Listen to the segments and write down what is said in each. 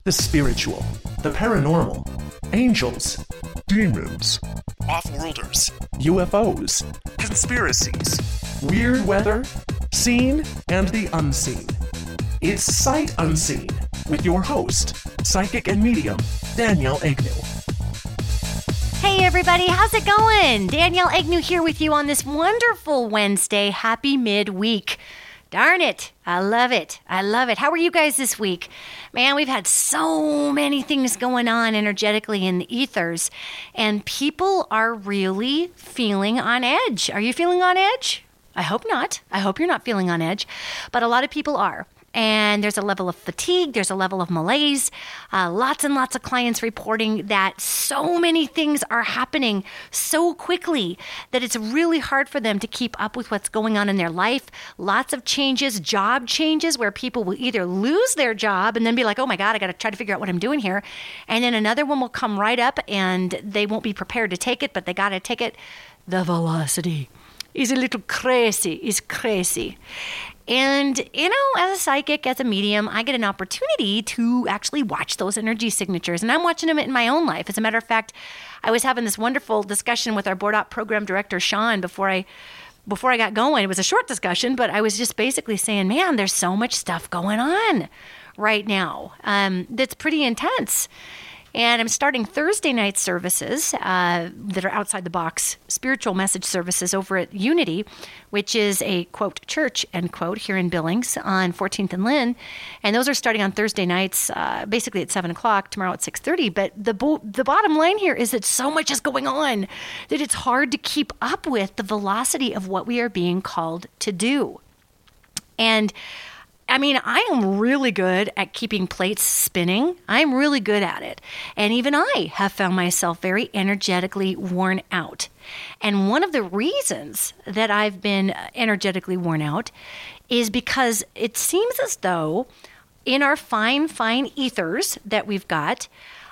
the spiritual, the paranormal, angels, demons, off-worlders, UFOs, conspiracies, weird weather, seen and the unseen. It's Sight Unseen with your host, psychic and medium, Danielle Agnew. Hey everybody, how's it going? Danielle Agnew here with you on this wonderful Wednesday. Happy midweek. Darn it. I love it. I love it. How are you guys this week? Man, we've had so many things going on energetically in the ethers, and people are really feeling on edge. Are you feeling on edge? I hope not. I hope you're not feeling on edge, but a lot of people are. And there's a level of fatigue, there's a level of malaise, lots and lots of clients reporting that so many things are happening so quickly that it's really hard for them to keep up with what's going on in their life. Lots of changes, job changes, where people will either lose their job and then be like, oh my God, I got to try to figure out what I'm doing here. And then another one will come right up and they won't be prepared to take it, but they got to take it. The velocity is a little crazy, is crazy. And, you know, as a psychic, as a medium, I get an opportunity to actually watch those energy signatures. And I'm watching them in my own life. As a matter of fact, I was having this wonderful discussion with our board op program director, Sean, before I got going. It was a short discussion, but I was just basically saying, man, there's so much stuff going on right now that's pretty intense. And I'm starting Thursday night services that are outside the box, spiritual message services over at Unity, which is a, quote, church, end quote, here in Billings on 14th and Lynn. And those are starting on Thursday nights, basically at 7 o'clock, tomorrow at 6:30. But the bottom line here is that so much is going on that it's hard to keep up with the velocity of what we are being called to do. And I mean, I am really good at keeping plates spinning. I'm really good at it. And even I have found myself very energetically worn out. And one of the reasons that I've been energetically worn out is because it seems as though in our fine ethers that we've got,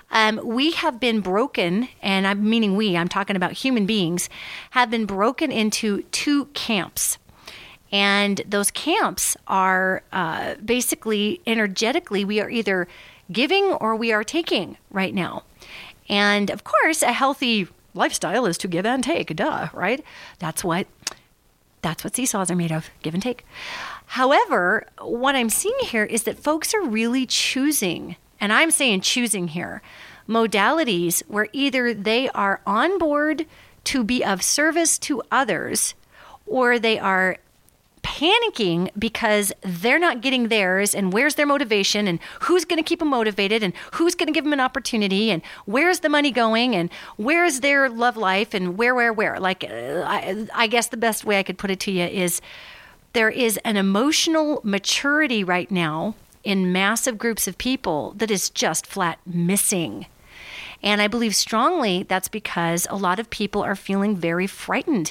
we have been broken, and I'm meaning I'm talking about human beings, have been broken into two camps. And those camps are basically energetically, we are either giving or we are taking right now. And of course, a healthy lifestyle is to give and take, duh, right? That's what seesaws are made of, give and take. However, what I'm seeing here is that folks are really choosing, and I'm saying choosing here, modalities where either they are on board to be of service to others, or they are panicking because they're not getting theirs, and where's their motivation, and who's going to keep them motivated, and who's going to give them an opportunity, and where's the money going, and where's their love life, and where. Like, I guess the best way I could put it to you is there is an emotional maturity right now in massive groups of people that is just flat missing. And I believe strongly that's because a lot of people are feeling very frightened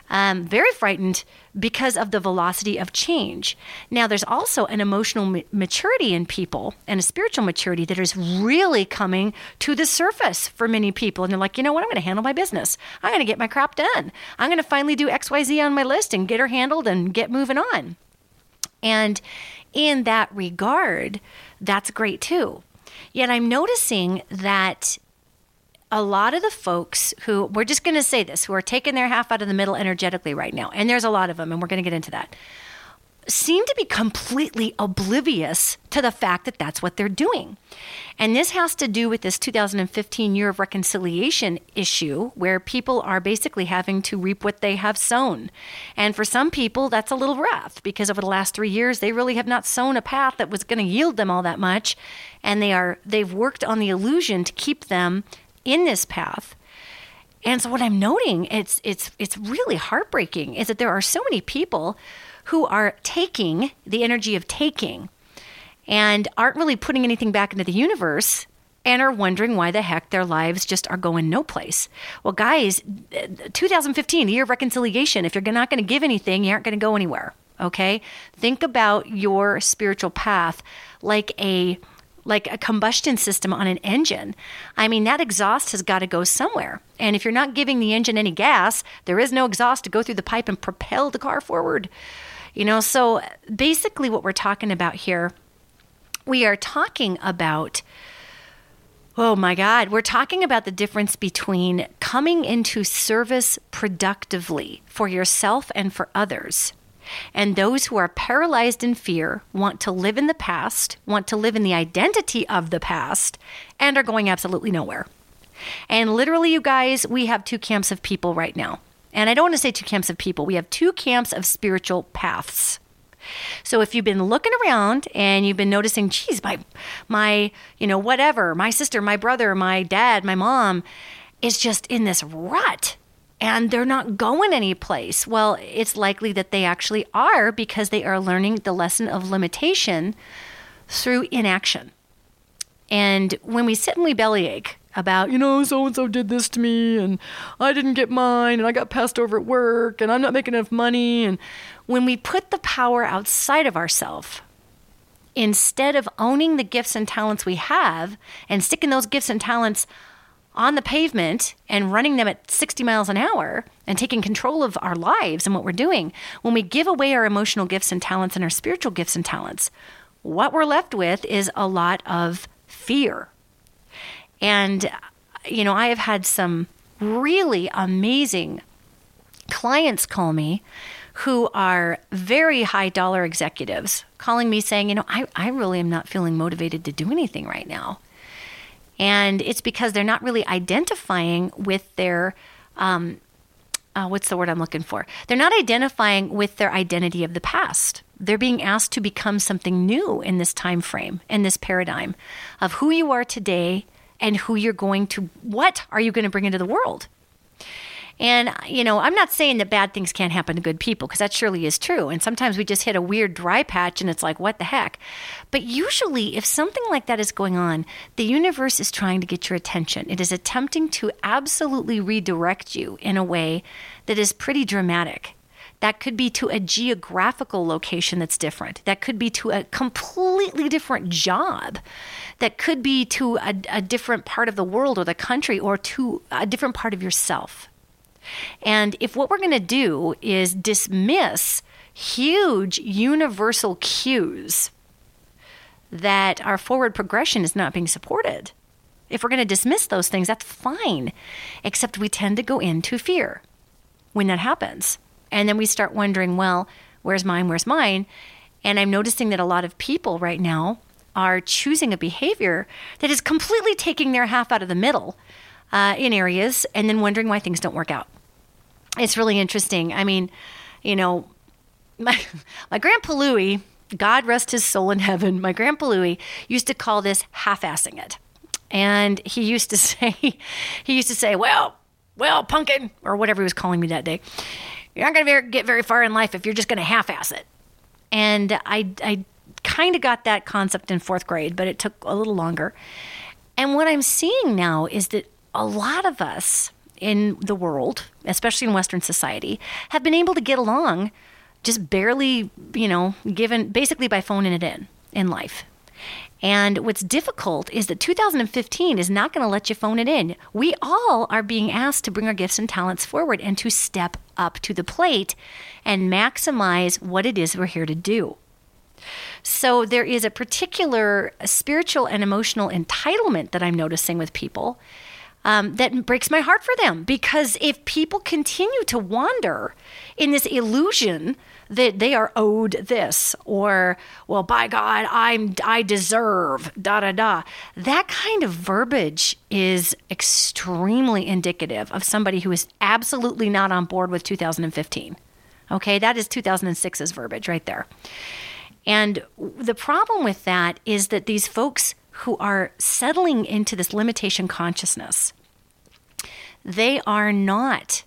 because of the velocity of change. Now, there's also an emotional maturity in people and a spiritual maturity that is really coming to the surface for many people. And they're like, you know what? I'm going to handle my business. I'm going to get my crap done. I'm going to finally do XYZ on my list and get her handled and get moving on. And in that regard, that's great too. Yet I'm noticing that a lot of the folks who, we're just going to say this, who are taking their half out of the middle energetically right now, and there's a lot of them, and we're going to get into that, seem to be completely oblivious to the fact that that's what they're doing. And this has to do with this 2015 year of reconciliation issue, where people are basically having to reap what they have sown. And for some people, that's a little rough, because over the last 3 years, they really have not sown a path that was going to yield them all that much. And they've worked on the illusion to keep them in this path. And so what I'm noting, it's really heartbreaking, is that there are so many people who are taking the energy of taking and aren't really putting anything back into the universe and are wondering why the heck their lives just are going no place. Well, guys, 2015, the year of reconciliation, if you're not going to give anything, you aren't going to go anywhere, okay? Think about your spiritual path like a combustion system on an engine. I mean, that exhaust has got to go somewhere. And if you're not giving the engine any gas, there is no exhaust to go through the pipe and propel the car forward. So basically what we're talking about here we are talking about, oh my God, we're talking about the difference between coming into service productively for yourself and for others, and those who are paralyzed in fear, want to live in the past, want to live in the identity of the past, and are going absolutely nowhere. And literally, you guys, we have two camps of people right now. And I don't want to say two camps of people. We have two camps of spiritual paths. So if you've been looking around and you've been noticing, geez, my whatever, my sister, my brother, my dad, my mom is just in this rut and they're not going anyplace. Well, it's likely that they actually are, because they are learning the lesson of limitation through inaction. And when we sit and we bellyache about, so-and-so did this to me and I didn't get mine and I got passed over at work and I'm not making enough money. And when we put the power outside of ourselves, instead of owning the gifts and talents we have and sticking those gifts and talents on the pavement and running them at 60 miles an hour and taking control of our lives and what we're doing, when we give away our emotional gifts and talents and our spiritual gifts and talents, what we're left with is a lot of fear. And, I have had some really amazing clients call me who are very high dollar executives, calling me saying, I really am not feeling motivated to do anything right now. And it's because they're not really identifying with their, what's the word I'm looking for? They're not identifying with their identity of the past. They're being asked to become something new in this time frame, in this paradigm of who you are today and what are you going to bring into the world? And, I'm not saying that bad things can't happen to good people, because that surely is true. And sometimes we just hit a weird dry patch and it's like, what the heck? But usually if something like that is going on, the universe is trying to get your attention. It is attempting to absolutely redirect you in a way that is pretty dramatic. That could be to a geographical location that's different. That could be to a completely different job. That could be to a different part of the world or the country, or to a different part of yourself. And if what we're going to do is dismiss huge universal cues that our forward progression is not being supported, if we're going to dismiss those things, that's fine. Except we tend to go into fear when that happens. And then we start wondering, well, where's mine? Where's mine? And I'm noticing that a lot of people right now are choosing a behavior that is completely taking their half out of the middle in areas, and then wondering why things don't work out. It's really interesting. I mean, my Grandpa Louie, God rest his soul in heaven, my Grandpa Louie used to call this half-assing it. And he used to say, well, pumpkin, or whatever he was calling me that day, you're not going to get very far in life if you're just going to half-ass it. And I kind of got that concept in 4th grade, but it took a little longer. And what I'm seeing now is that a lot of us in the world, especially in Western society, have been able to get along just barely, given basically by phoning it in life. And what's difficult is that 2015 is not going to let you phone it in. We all are being asked to bring our gifts and talents forward and to step up to the plate and maximize what it is we're here to do. So there is a particular spiritual and emotional entitlement that I'm noticing with people that breaks my heart for them. Because if people continue to wander in this illusion that they are owed this, or, well, by God, I deserve, that kind of verbiage is extremely indicative of somebody who is absolutely not on board with 2015. Okay, that is 2006's verbiage right there. And the problem with that is that these folks who are settling into this limitation consciousness, they are not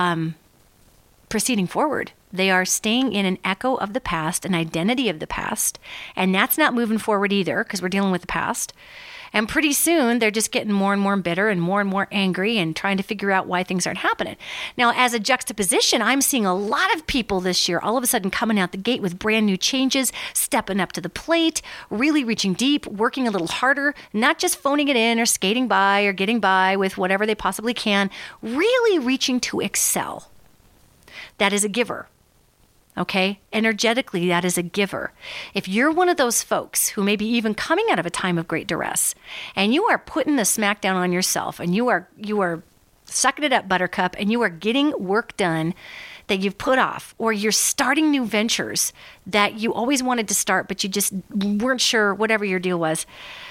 proceeding forward. They are staying in an echo of the past, an identity of the past, and that's not moving forward either, because we're dealing with the past. And pretty soon, they're just getting more and more bitter and more angry and trying to figure out why things aren't happening. Now, as a juxtaposition, I'm seeing a lot of people this year all of a sudden coming out the gate with brand new changes, stepping up to the plate, really reaching deep, working a little harder, not just phoning it in or skating by or getting by with whatever they possibly can, really reaching to excel. That is a giver. Okay? Energetically, that is a giver. If you're one of those folks who may be even coming out of a time of great duress and you are putting the smack down on yourself and you are sucking it up, buttercup, and you are getting work done that you've put off, or you're starting new ventures that you always wanted to start, but you just weren't sure, whatever your deal was.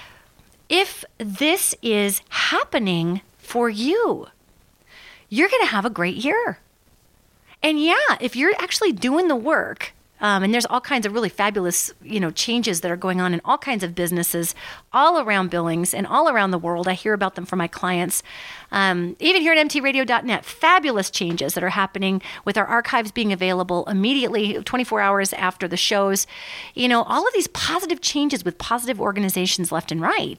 If this is happening for you, you're going to have a great year. And yeah, if you're actually doing the work, and there's all kinds of really fabulous, changes that are going on in all kinds of businesses all around Billings and all around the world. I hear about them from my clients. Even here at mtradio.net, fabulous changes that are happening with our archives being available immediately 24 hours after the shows. All of these positive changes with positive organizations left and right.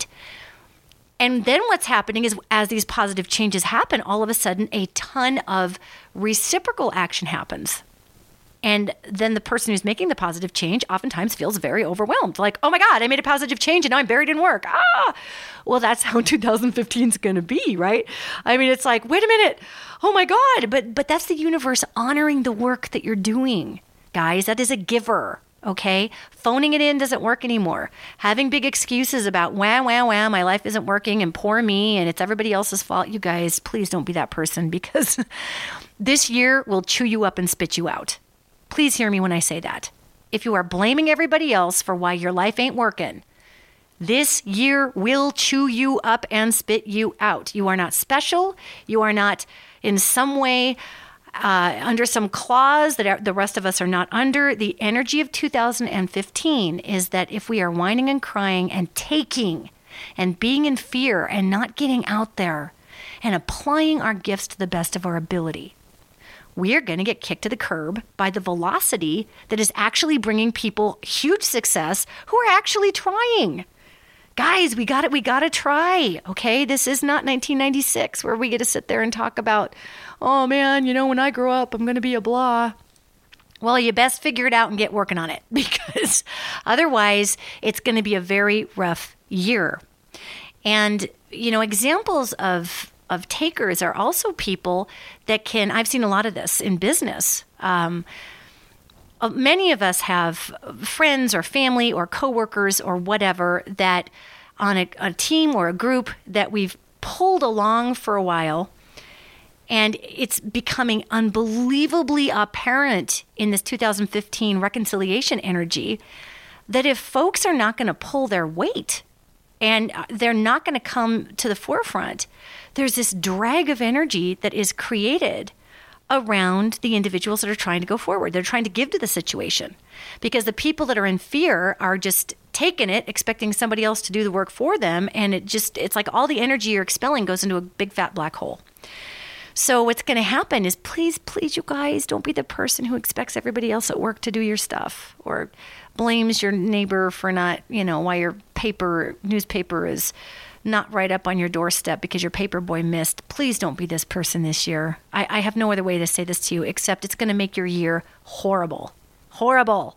And then what's happening is as these positive changes happen, all of a sudden a ton of reciprocal action happens. And then the person who's making the positive change oftentimes feels very overwhelmed. Like, oh my God, I made a positive change and now I'm buried in work. Well, that's how 2015 is going to be, right? I mean, it's like, wait a minute. Oh my God. But that's the universe honoring the work that you're doing. Guys, that is a giver. Okay? Phoning it in doesn't work anymore. Having big excuses about, wow, my life isn't working and poor me and it's everybody else's fault. You guys, please don't be that person, because this year will chew you up and spit you out. Please hear me when I say that. If you are blaming everybody else for why your life ain't working, this year will chew you up and spit you out. You are not special. You are not in some way under some clause that the rest of us are not under. The energy of 2015 is that if we are whining and crying and taking and being in fear and not getting out there and applying our gifts to the best of our ability, we are going to get kicked to the curb by the velocity that is actually bringing people huge success who are actually trying. Guys, we got to try, okay? This is not 1996 where we get to sit there and talk about, oh man, when I grow up, I'm going to be a blah. Well, you best figure it out and get working on it, because otherwise it's going to be a very rough year. And, examples of takers are also people that I've seen a lot of this in business. Many of us have friends or family or coworkers or whatever that on a team or a group that we've pulled along for a while, and it's becoming unbelievably apparent in this 2015 reconciliation energy that if folks are not going to pull their weight and they're not going to come to the forefront, there's this drag of energy that is created around the individuals that are trying to go forward. They're trying to give to the situation, because the people that are in fear are just taking it, expecting somebody else to do the work for them. And it's like all the energy you're expelling goes into a big fat black hole. So what's going to happen is, please, you guys, don't be the person who expects everybody else at work to do your stuff, or blames your neighbor for not, why your newspaper is not right up on your doorstep because your paper boy missed. Please don't be this person this year. I have no other way to say this to you, except it's going to make your year horrible. Horrible.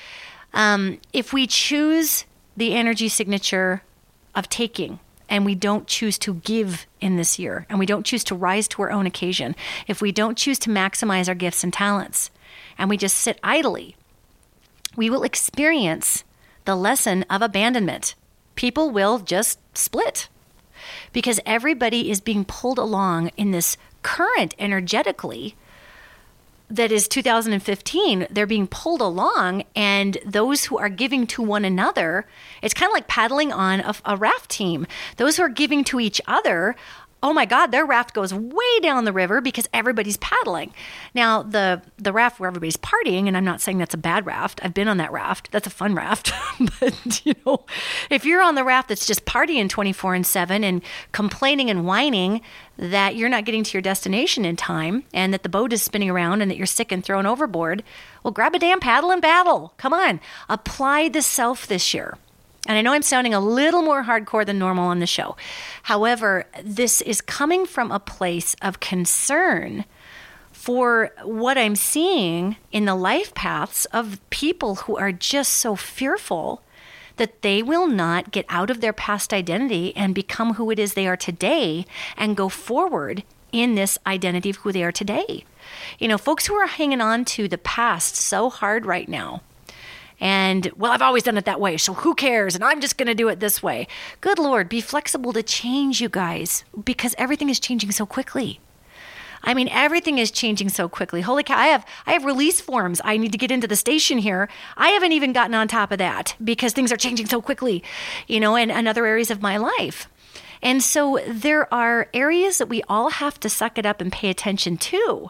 If we choose the energy signature of taking, and we don't choose to give in this year, and we don't choose to rise to our own occasion, if we don't choose to maximize our gifts and talents, and we just sit idly, we will experience the lesson of abandonment. People will just split, because everybody is being pulled along in this current energetically that is 2015. They're being pulled along, and those who are giving to one another, it's kind of like paddling on a raft team. Those who are giving to each other, oh my God, their raft goes way down the river because everybody's paddling. Now, the raft where everybody's partying, and I'm not saying that's a bad raft. I've been on that raft. That's a fun raft. But, if you're on the raft that's just partying 24/7 and complaining and whining that you're not getting to your destination in time and that the boat is spinning around and that you're sick and thrown overboard, well, grab a damn paddle and paddle. Come on. Apply the self this year. And I know I'm sounding a little more hardcore than normal on the show. However, this is coming from a place of concern for what I'm seeing in the life paths of people who are just so fearful that they will not get out of their past identity and become who it is they are today and go forward in this identity of who they are today. Folks who are hanging on to the past so hard right now. And, well, I've always done it that way, so who cares? And I'm just going to do it this way. Good Lord, be flexible to change, you guys, because everything is changing so quickly. I mean, everything is changing so quickly. Holy cow, I have release forms I need to get into the station here. I haven't even gotten on top of that because things are changing so quickly, in other areas of my life. And so there are areas that we all have to suck it up and pay attention to.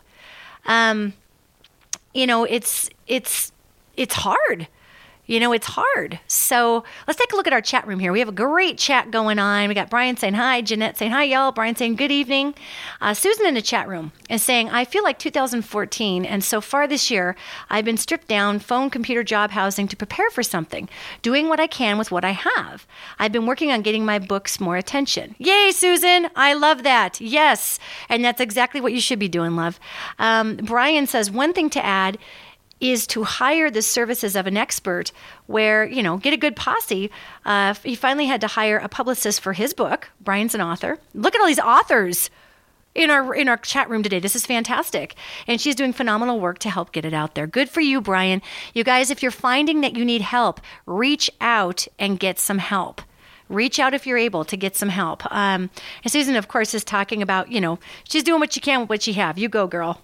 It's hard. It's hard. So let's take a look at our chat room here. We have a great chat going on. We got Brian saying hi, Jeanette saying hi, y'all. Brian saying good evening. Susan in the chat room is saying, I feel like 2014, and so far this year, I've been stripped down, phone, computer, job, housing to prepare for something, doing what I can with what I have. I've been working on getting my books more attention. Yay, Susan. I love that. Yes. And that's exactly what you should be doing, love. Brian says, one thing to add is to hire the services of an expert where, get a good posse. He finally had to hire a publicist for his book. Brian's an author. Look at all these authors in our chat room today. This is fantastic. And she's doing phenomenal work to help get it out there. Good for you, Brian. You guys, if you're finding that you need help, reach out and get some help. Reach out if you're able to get some help. And Susan, of course, is talking about, she's doing what she can with what she have. You go, girl.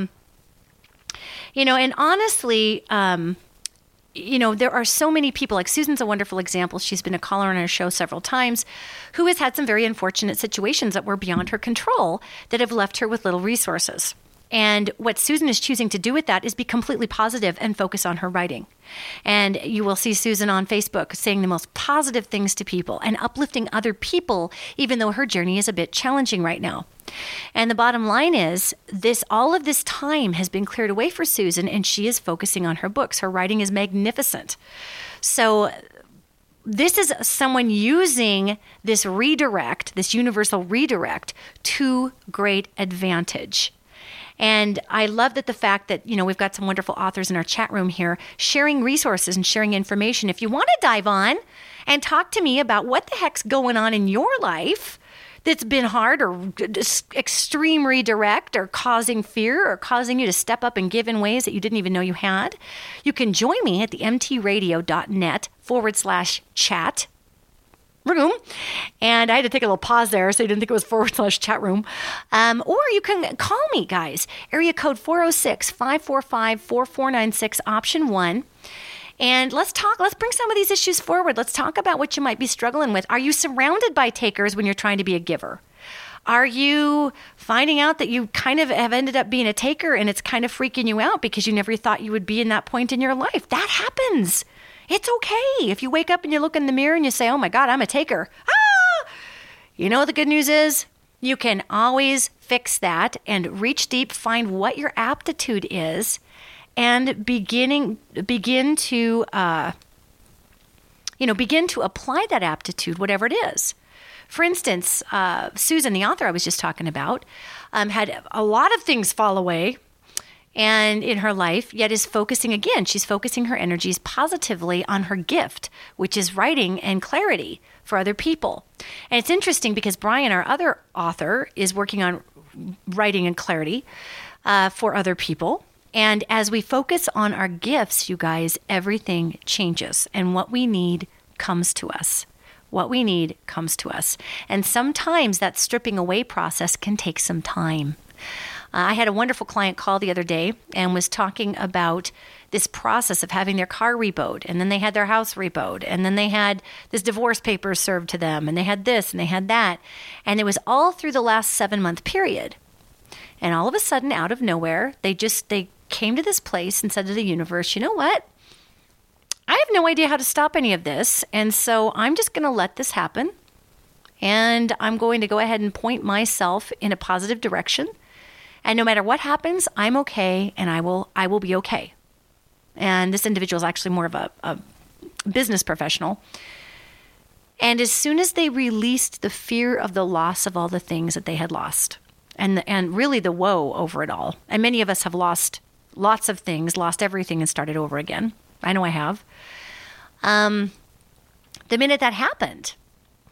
And honestly, there are so many people, like Susan's a wonderful example. She's been a caller on our show several times, who has had some very unfortunate situations that were beyond her control that have left her with little resources. And what Susan is choosing to do with that is be completely positive and focus on her writing. And you will see Susan on Facebook saying the most positive things to people and uplifting other people, even though her journey is a bit challenging right now. And the bottom line is all of this time has been cleared away for Susan, and she is focusing on her books. Her writing is magnificent. So this is someone using this redirect, this universal redirect, to great advantage. And I love that the fact that, we've got some wonderful authors in our chat room here sharing resources and sharing information. If you want to dive on and talk to me about what the heck's going on in your life that's been hard or extreme redirect or causing fear or causing you to step up and give in ways that you didn't even know you had, you can join me at the mtradio.net/chat room. And I had to take a little pause there so you didn't think it was /chat room. Or you can call me, guys. Area code 406-545-4496, option 1. And let's bring some of these issues forward. Let's talk about what you might be struggling with. Are you surrounded by takers when you're trying to be a giver? Are you finding out that you kind of have ended up being a taker and it's kind of freaking you out because you never thought you would be in that point in your life? That happens. It's okay. If you wake up and you look in the mirror and you say, oh my God, I'm a taker. The good news is you can always fix that and reach deep, find what your aptitude is, and begin to apply that aptitude, whatever it is. For instance, Susan, the author I was just talking about, had a lot of things fall away and in her life, yet is she's focusing her energies positively on her gift, which is writing and clarity for other people. And it's interesting because Brian, our other author, is working on writing and clarity for other people. And as we focus on our gifts, you guys, everything changes. And what we need comes to us. And sometimes that stripping away process can take some time. I had a wonderful client call the other day and was talking about this process of having their car repoed, and then they had their house repoed, and then they had this divorce papers served to them, and they had this and they had that. And it was all through the last 7-month period. And all of a sudden, out of nowhere, they came to this place and said to the universe, you know what? I have no idea how to stop any of this, and so I'm just going to let this happen, and I'm going to go ahead and point myself in a positive direction. And no matter what happens, I'm okay, and I will be okay. And this individual is actually more of a business professional. And as soon as they released the fear of the loss of all the things that they had lost, and really the woe over it all, and many of us have lost lots of things, lost everything, and started over again. I know I have. The minute that happened,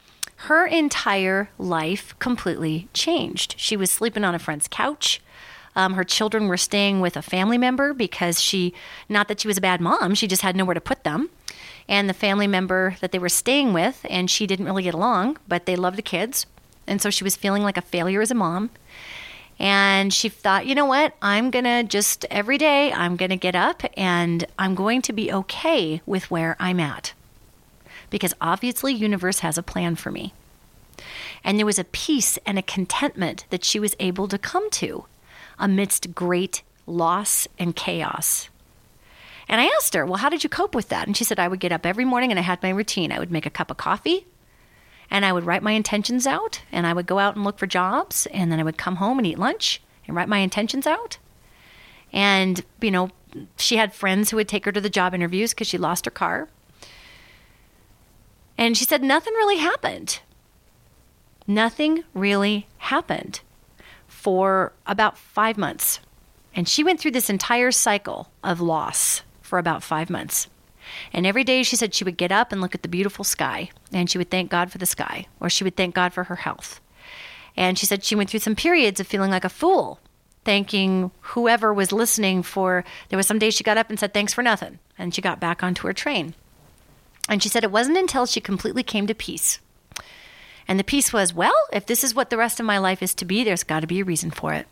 her entire life completely changed. She was sleeping on a friend's couch. Her children were staying with a family member because not that she was a bad mom, she just had nowhere to put them. And the family member that they were staying with, and she didn't really get along, but they loved the kids. And so she was feeling like a failure as a mom. And she thought, you know what? I'm going to just every day, I'm going to get up and I'm going to be okay with where I'm at. Because obviously, universe has a plan for me. And there was a peace and a contentment that she was able to come to amidst great loss and chaos. And I asked her, well, how did you cope with that? And she said, I would get up every morning and I had my routine. I would make a cup of coffee and I would write my intentions out and I would go out and look for jobs. And then I would come home and eat lunch and write my intentions out. And, she had friends who would take her to the job interviews because she lost her car. And she said, nothing really happened. Nothing really happened for about 5 months. And she went through this entire cycle of loss for about 5 months. And every day she said she would get up and look at the beautiful sky, and she would thank God for the sky, or she would thank God for her health. And she said she went through some periods of feeling like a fool, thanking whoever was listening there was some days she got up and said thanks for nothing, and she got back onto her train. And she said it wasn't until she completely came to peace. And the peace was, well, if this is what the rest of my life is to be, there's got to be a reason for it.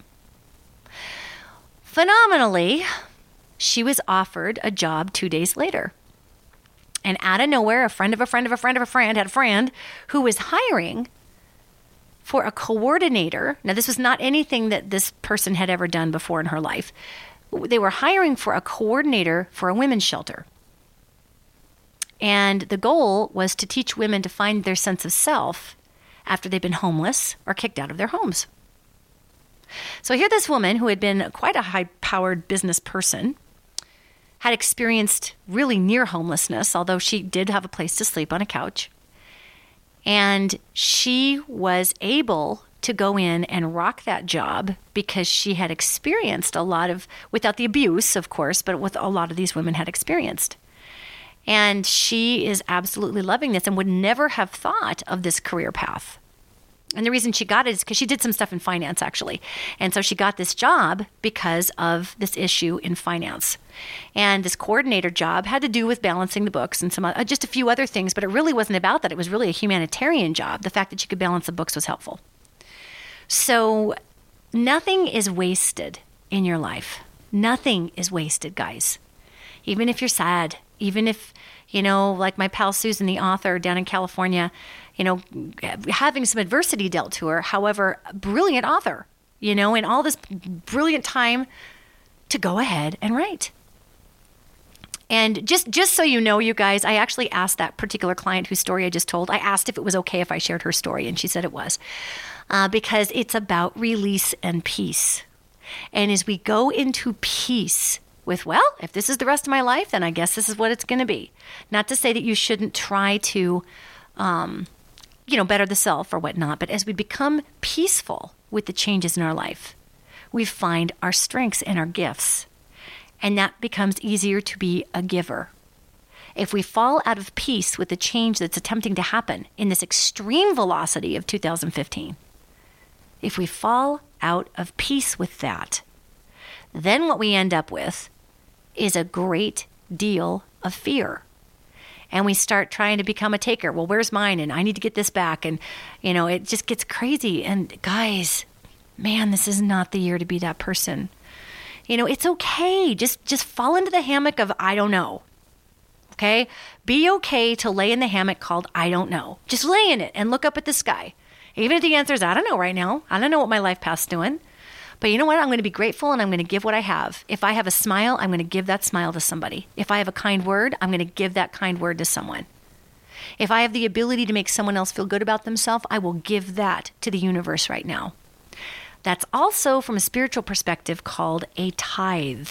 Phenomenally, she was offered a job 2 days later. And out of nowhere, a friend of a friend of a friend of a friend had a friend who was hiring for a coordinator. Now, this was not anything that this person had ever done before in her life. They were hiring for a coordinator for a women's shelter. And the goal was to teach women to find their sense of self after they've been homeless or kicked out of their homes. So here this woman, who had been quite a high-powered business person, had experienced really near homelessness, although she did have a place to sleep on a couch. And she was able to go in and rock that job because she had experienced a lot of, without the abuse, of course, but what a lot of these women had experienced. And she is absolutely loving this and would never have thought of this career path. And the reason she got it is because she did some stuff in finance, actually. And so she got this job because of this issue in finance. And this coordinator job had to do with balancing the books and some just a few other things, but it really wasn't about that. It was really a humanitarian job. The fact that she could balance the books was helpful. So nothing is wasted in your life. Nothing is wasted, guys. Even if you're sad, even if, like my pal Susan, the author down in California, having some adversity dealt to her. However, brilliant author, and all this brilliant time to go ahead and write. And just so you know, you guys, I actually asked that particular client whose story I just told, I asked if it was okay if I shared her story, and she said it was, because it's about release and peace. And as we go into peace with, well, if this is the rest of my life, then I guess this is what it's going to be. Not to say that you shouldn't try to, better the self or whatnot, but as we become peaceful with the changes in our life, we find our strengths and our gifts. And that becomes easier to be a giver. If we fall out of peace with the change that's attempting to happen in this extreme velocity of 2015, if we fall out of peace with that, then what we end up with is a great deal of fear. And we start trying to become a taker. Well, where's mine? And I need to get this back. And, it just gets crazy. And guys, man, this is not the year to be that person. It's okay. Just fall into the hammock of I don't know. Okay? Be okay to lay in the hammock called I don't know. Just lay in it and look up at the sky. Even if the answer is I don't know right now. I don't know what my life path's doing. But you know what? I'm going to be grateful and I'm going to give what I have. If I have a smile, I'm going to give that smile to somebody. If I have a kind word, I'm going to give that kind word to someone. If I have the ability to make someone else feel good about themselves, I will give that to the universe right now. That's also, from a spiritual perspective, called a tithe.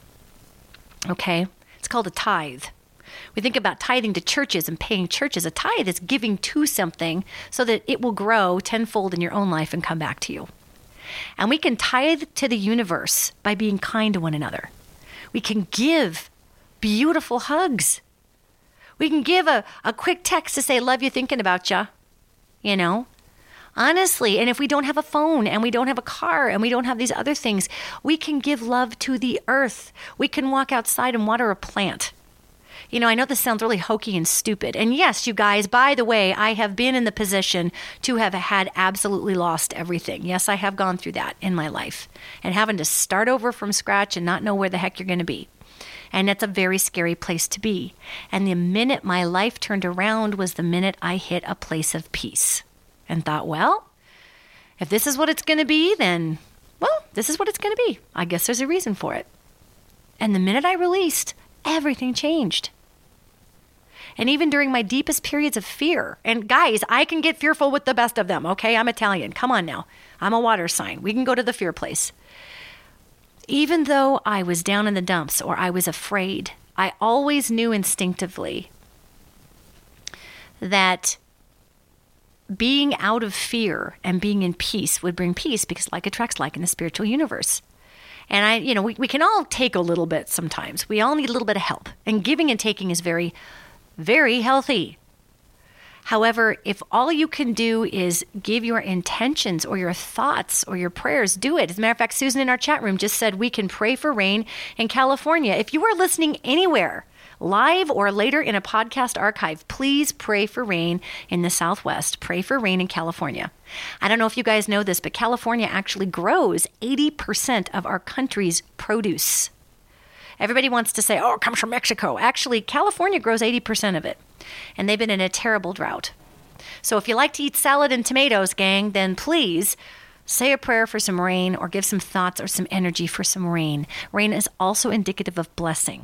Okay? It's called a tithe. We think about tithing to churches and paying churches. A tithe is giving to something so that it will grow tenfold in your own life and come back to you. And we can tithe to the universe by being kind to one another. We can give beautiful hugs. We can give a quick text to say, love you, thinking about ya. Honestly, and if we don't have a phone and we don't have a car and we don't have these other things, we can give love to the earth. We can walk outside and water a plant. You know, I know this sounds really hokey and stupid. And yes, you guys, by the way, I have been in the position to have had absolutely lost everything. Yes, I have gone through that in my life and having to start over from scratch and not know where the heck you're going to be. And that's a very scary place to be. And the minute my life turned around was the minute I hit a place of peace and thought, well, if this is what it's going to be, then, well, this is what it's going to be. I guess there's a reason for it. And the minute I released, everything changed. And even during my deepest periods of fear, and guys, I can get fearful with the best of them, okay? I'm Italian. Come on now. I'm a water sign. We can go to the fear place. Even though I was down in the dumps or I was afraid, I always knew instinctively that being out of fear and being in peace would bring peace, because like attracts like in the spiritual universe. And we can all take a little bit sometimes. We all need a little bit of help. And giving and taking is very, very healthy. However, if all you can do is give your intentions or your thoughts or your prayers, do it. As a matter of fact, Susan in our chat room just said we can pray for rain in California. If you are listening anywhere, live or later in a podcast archive, please pray for rain in the Southwest. Pray for rain in California. I don't know if you guys know this, but California actually grows 80% of our country's produce. Everybody wants to say, oh, it comes from Mexico. Actually, California grows 80% of it, and they've been in a terrible drought. So if you like to eat salad and tomatoes, gang, then please say a prayer for some rain or give some thoughts or some energy for some rain. Rain is also indicative of blessing.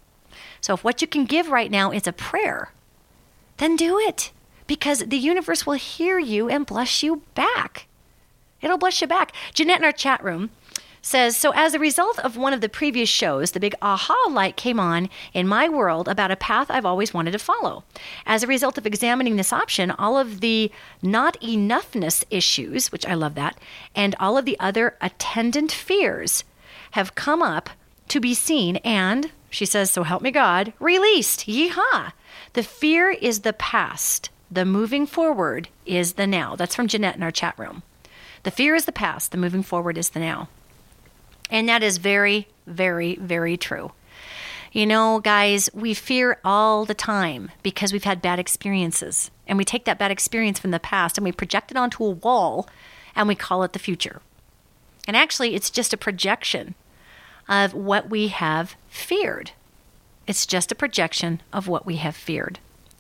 So if what you can give right now is a prayer, then do it, because the universe will hear you and bless you back. It'll bless you back. Jeanette in our chat room says, so as a result of one of the previous shows, the big aha light came on in my world about a path I've always wanted to follow. As a result of examining this option, all of the not enoughness issues, which I love that, and all of the other attendant fears have come up to be seen and, she says, so help me God, released. Yeehaw. The fear is the past. The moving forward is the now. That's from Jeanette in our chat room. The fear is the past. The moving forward is the now. And that is very, very, very true. You know, guys, we fear all the time because we've had bad experiences. And we take that bad experience from the past and we project it onto a wall and we call it the future. And actually, it's just a projection of what we have feared. It's just a projection of what we have feared.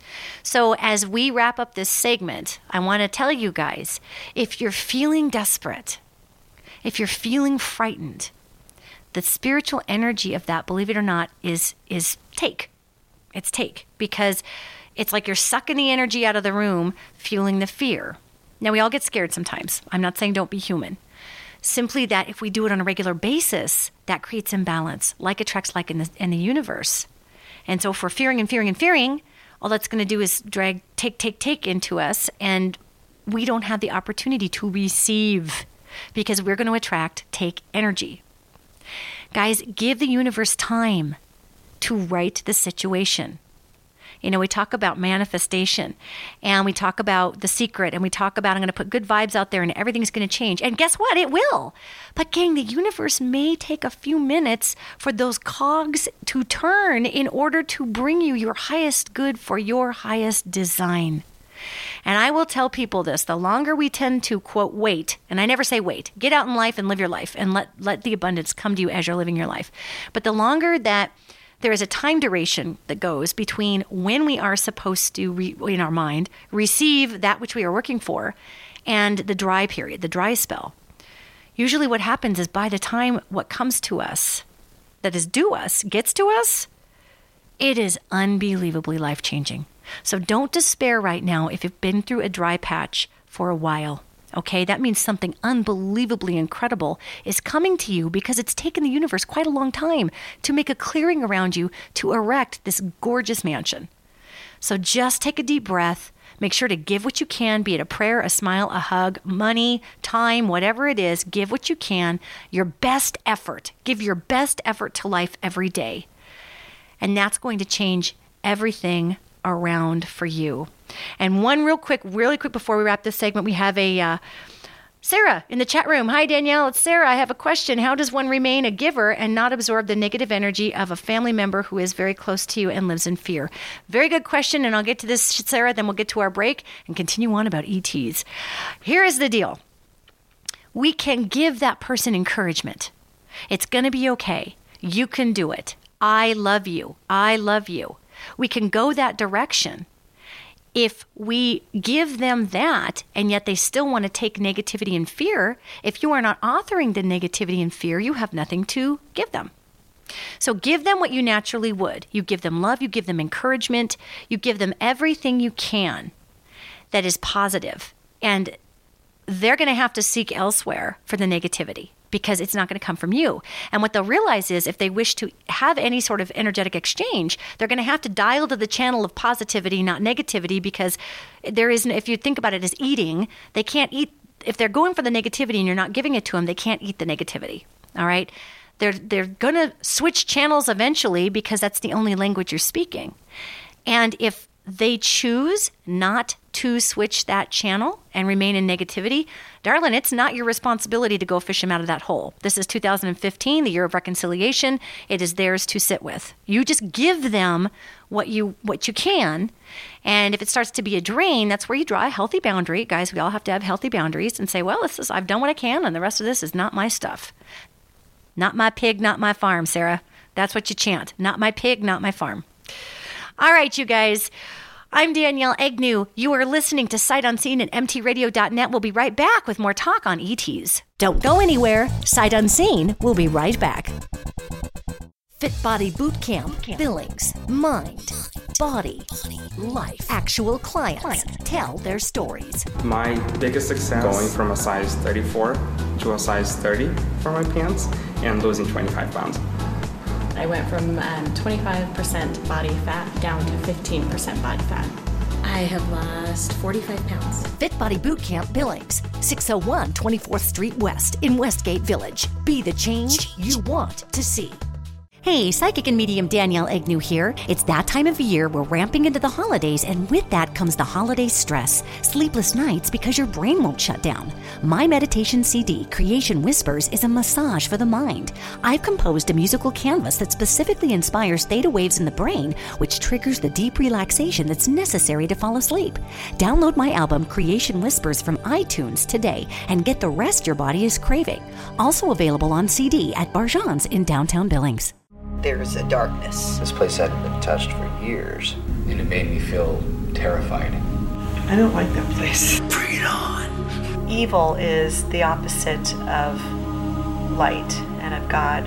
So as we wrap up this segment, I want to tell you guys, if you're feeling desperate, if you're feeling frightened, the spiritual energy of that, believe it or not, is take. It's take, because it's like you're sucking the energy out of the room, fueling the fear. Now, we all get scared sometimes. I'm not saying don't be human. Simply that if we do it on a regular basis, that creates imbalance, like attracts like in the universe. And so if we're fearing and fearing and fearing, all that's going to do is drag take into us, and we don't have the opportunity to receive, because we're going to attract take energy. Guys, give the universe time to right the situation. You know, we talk about manifestation, and we talk about The Secret, and we talk about I'm going to put good vibes out there and everything's going to change. And guess what? It will. But gang, the universe may take a few minutes for those cogs to turn in order to bring you your highest good for your highest design. And I will tell people this, the longer we tend to, quote, wait, and I never say wait, get out in life and live your life and let the abundance come to you as you're living your life. But the longer that there is a time duration that goes between when we are supposed to, in our mind, receive that which we are working for and the dry period, the dry spell. Usually what happens is by the time what comes to us, that is due us, gets to us, it is unbelievably life-changing. So don't despair right now if you've been through a dry patch for a while. Okay, that means something unbelievably incredible is coming to you, because it's taken the universe quite a long time to make a clearing around you to erect this gorgeous mansion. So just take a deep breath. Make sure to give what you can, be it a prayer, a smile, a hug, money, time, whatever it is. Give what you can, your best effort. Give your best effort to life every day. And that's going to change everything around for you. And one really quick before we wrap this segment, we have a Sarah in the chat room. Hi, Danielle. It's Sarah. I have a question. How does one remain a giver and not absorb the negative energy of a family member who is very close to you and lives in fear? Very good question, and I'll get to this, Sarah, then we'll get to our break and continue on about ETs. Here is the deal. We can give that person encouragement. It's going to be okay. You can do it. I love you. I love you. We can go that direction. If we give them that and yet they still want to take negativity and fear, if you are not authoring the negativity and fear, you have nothing to give them. So give them what you naturally would. You give them love, you give them encouragement, you give them everything you can that is positive. And they're going to have to seek elsewhere for the negativity, because it's not going to come from you. And what they'll realize is if they wish to have any sort of energetic exchange, they're going to have to dial to the channel of positivity, not negativity, because there isn't, if you think about it as eating, they can't eat, if they're going for the negativity and you're not giving it to them, they can't eat the negativity. All right? They're going to switch channels eventually because that's the only language you're speaking. And if they choose not to switch that channel and remain in negativity, darling, it's not your responsibility to go fish them out of that hole. This is 2015, the year of reconciliation. It is theirs to sit with. You just give them what you can. And if it starts to be a drain, that's where you draw a healthy boundary. Guys, we all have to have healthy boundaries and say, well, I've done what I can, and the rest of this is not my stuff. Not my pig, not my farm, Sarah. That's what you chant. Not my pig, not my farm. All right, you guys. I'm Danielle Agnew. You are listening to Sight Unseen at mtradio.net. We'll be right back with more talk on ETs. Don't go anywhere. Sight Unseen will be right back. Fit Body Boot Camp. Billings. Mind. Body. Life. Actual clients tell their stories. My biggest success going from a size 34 to a size 30 for my pants and losing 25 pounds. I went from 25% body fat down to 15% body fat. I have lost 45 pounds. Fit Body Boot Camp Billings, 601 24th Street West in Westgate Village. Be the change you want to see. Hey, Psychic and Medium Danielle Agnew here. It's that time of year we're ramping into the holidays, and with that comes the holiday stress. Sleepless nights because your brain won't shut down. My meditation CD, Creation Whispers, is a massage for the mind. I've composed a musical canvas that specifically inspires theta waves in the brain, which triggers the deep relaxation that's necessary to fall asleep. Download my album, Creation Whispers, from iTunes today and get the rest your body is craving. Also available on CD at Barjan's in downtown Billings. There's a darkness. This place hadn't been touched for years, and it made me feel terrified. I don't like that place. Bring it on! Evil is the opposite of light and of God.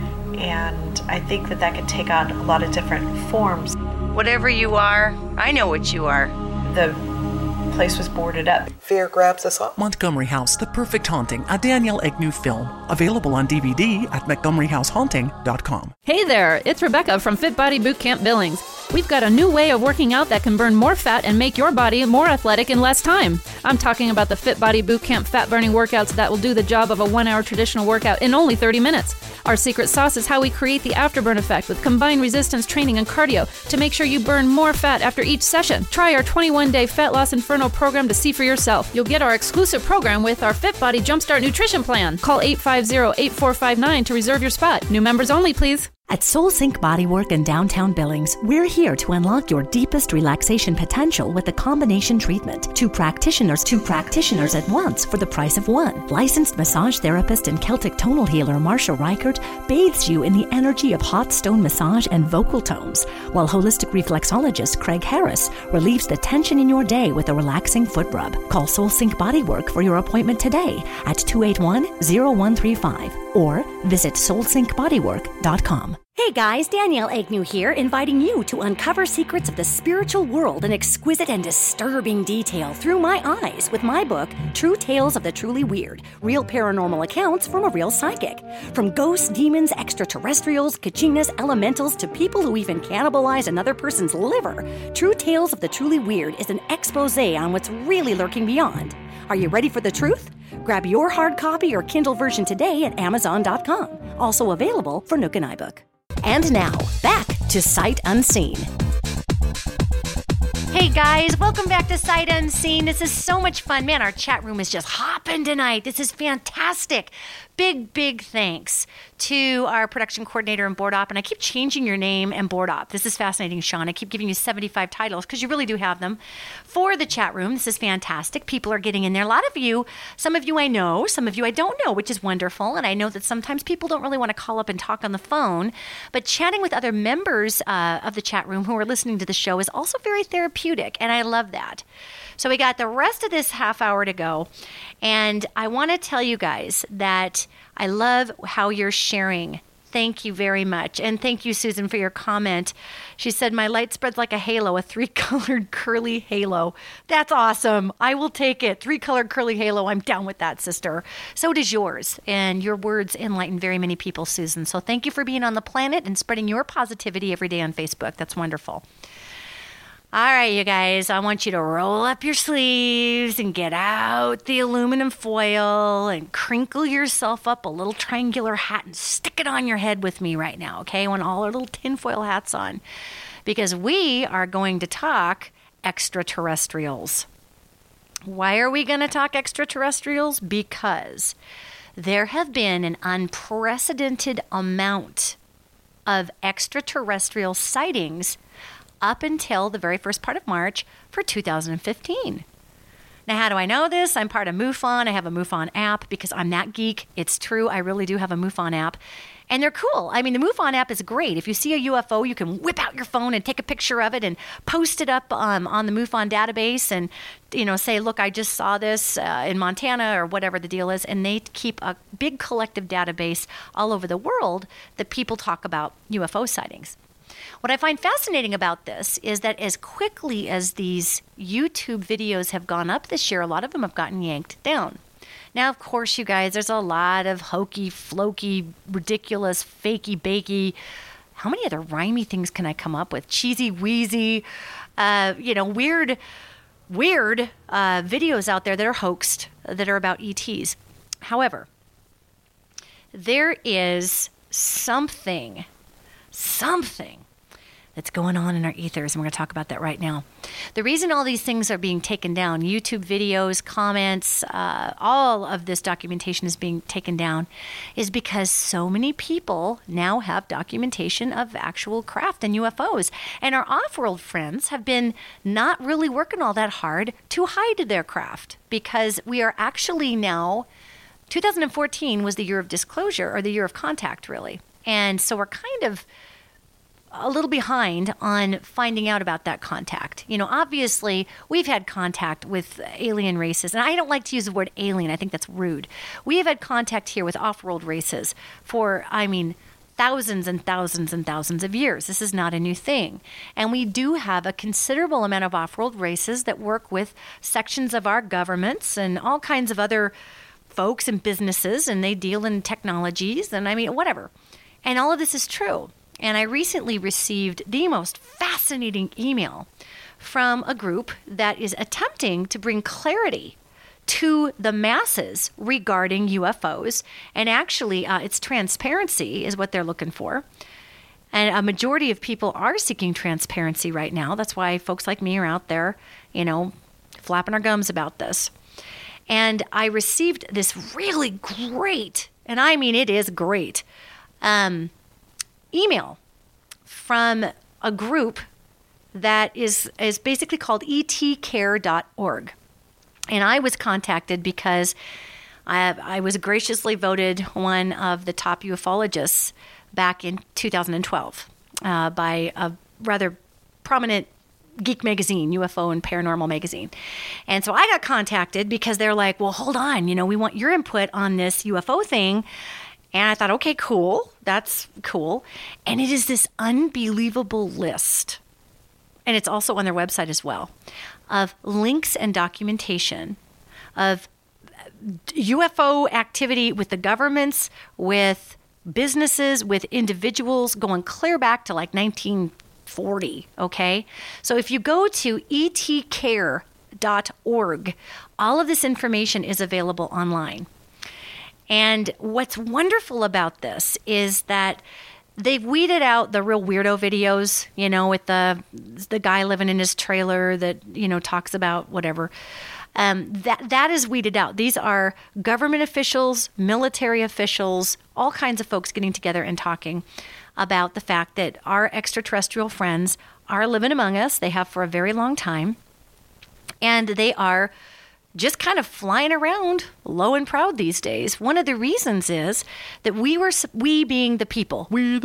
And I think that can take on a lot of different forms. Whatever you are, I know what you are. The place was boarded up. Fear grabs us all. Montgomery House, The Perfect Haunting, a Danielle Agnew film. Available on DVD at montgomeryhousehaunting.com. Hey there, it's Rebecca from Fit Body Boot Camp Billings. We've got a new way of working out that can burn more fat and make your body more athletic in less time. I'm talking about the Fit Body Boot Camp fat-burning workouts that will do the job of a 1-hour traditional workout in only 30 minutes. Our secret sauce is how we create the afterburn effect with combined resistance training and cardio to make sure you burn more fat after each session. Try our 21-day Fat Loss Inferno program to see for yourself. You'll get our exclusive program with our Fit Body Jumpstart Nutrition Plan. Call 850-8459 to reserve your spot. New members only, please. At Soul Sync Bodywork in downtown Billings, we're here to unlock your deepest relaxation potential with a combination treatment. Two practitioners at once for the price of one. Licensed massage therapist and Celtic tonal healer Marsha Reichert bathes you in the energy of hot stone massage and vocal tones, while holistic reflexologist Craig Harris relieves the tension in your day with a relaxing foot rub. Call Soul Sync Bodywork for your appointment today at 281-0135 or visit soulsyncbodywork.com. Hey guys, Danielle Agnew here, inviting you to uncover secrets of the spiritual world in exquisite and disturbing detail through my eyes with my book, True Tales of the Truly Weird, real paranormal accounts from a real psychic. From ghosts, demons, extraterrestrials, kachinas, elementals, to people who even cannibalize another person's liver, True Tales of the Truly Weird is an expose on what's really lurking beyond. Are you ready for the truth? Grab your hard copy or Kindle version today at Amazon.com. Also available for Nook and iBook. And now, back to Sight Unseen. Hey guys, welcome back to Sight Unseen. This is so much fun. Man, our chat room is just hopping tonight. This is fantastic. Big thanks to our production coordinator and board op. And I keep changing your name and board op. This is fascinating, Sean. I keep giving you 75 titles because you really do have them for the chat room. This is fantastic. People are getting in there. A lot of you, some of you I know, some of you I don't know, which is wonderful. And I know that sometimes people don't really want to call up and talk on the phone. But chatting with other members of the chat room who are listening to the show is also very therapeutic. And I love that. So we got the rest of this half hour to go. And I want to tell you guys that I love how you're sharing. Thank you very much. And thank you, Susan, for your comment. She said, my light spreads like a halo, a 3-colored curly halo. That's awesome. I will take it. 3-colored curly halo. I'm down with that, sister. So does yours. And your words enlighten very many people, Susan. So thank you for being on the planet and spreading your positivity every day on Facebook. That's wonderful. All right, you guys, I want you to roll up your sleeves and get out the aluminum foil and crinkle yourself up a little triangular hat and stick it on your head with me right now, okay? I want all our little tinfoil hats on because we are going to talk extraterrestrials. Why are we going to talk extraterrestrials? Because there have been an unprecedented amount of extraterrestrial sightings up until the very first part of March for 2015. Now, how do I know this? I'm part of MUFON. I have a MUFON app because I'm that geek. It's true. I really do have a MUFON app. And they're cool. I mean, the MUFON app is great. If you see a UFO, you can whip out your phone and take a picture of it and post it up on the MUFON database and, say, look, I just saw this in Montana or whatever the deal is. And they keep a big collective database all over the world that people talk about UFO sightings. What I find fascinating about this is that as quickly as these YouTube videos have gone up this year, a lot of them have gotten yanked down. Now, of course, you guys, there's a lot of hokey, flokey, ridiculous, fakey, bakey. How many other rhymey things can I come up with? Cheesy, wheezy, weird videos out there that are hoaxed, that are about ETs. However, there is something that's going on in our ethers, and we're going to talk about that right now. The reason all these things are being taken down, YouTube videos, comments, all of this documentation is being taken down, is because so many people now have documentation of actual craft and UFOs. And our off-world friends have been not really working all that hard to hide their craft, because we are actually now, 2014 was the year of disclosure, or the year of contact, really. And so we're kind of a little behind on finding out about that contact. Obviously, we've had contact with alien races, and I don't like to use the word alien. I think that's rude. We have had contact here with off-world races for, thousands and thousands and thousands of years. This is not a new thing. And we do have a considerable amount of off-world races that work with sections of our governments and all kinds of other folks and businesses, and they deal in technologies and whatever. And all of this is true. And I recently received the most fascinating email from a group that is attempting to bring clarity to the masses regarding UFOs. And actually, it's transparency is what they're looking for. And a majority of people are seeking transparency right now. That's why folks like me are out there, flapping our gums about this. And I received this really great, and it is great, email from a group that is basically called etcare.org. And I was contacted because I was graciously voted one of the top ufologists back in 2012 by a rather prominent geek magazine, UFO and Paranormal magazine. And so I got contacted because they're like, well, hold on, we want your input on this UFO thing. And I thought, okay, cool. That's cool. And it is this unbelievable list, and it's also on their website as well, of links and documentation of UFO activity with the governments, with businesses, with individuals, going clear back to like 1940, okay? So if you go to etcare.org, all of this information is available online. And what's wonderful about this is that they've weeded out the real weirdo videos, with the guy living in his trailer that, talks about whatever. That is weeded out. These are government officials, military officials, all kinds of folks getting together and talking about the fact that our extraterrestrial friends are living among us. They have for a very long time. And they are just kind of flying around low and proud these days. One of the reasons is that we being the people, we're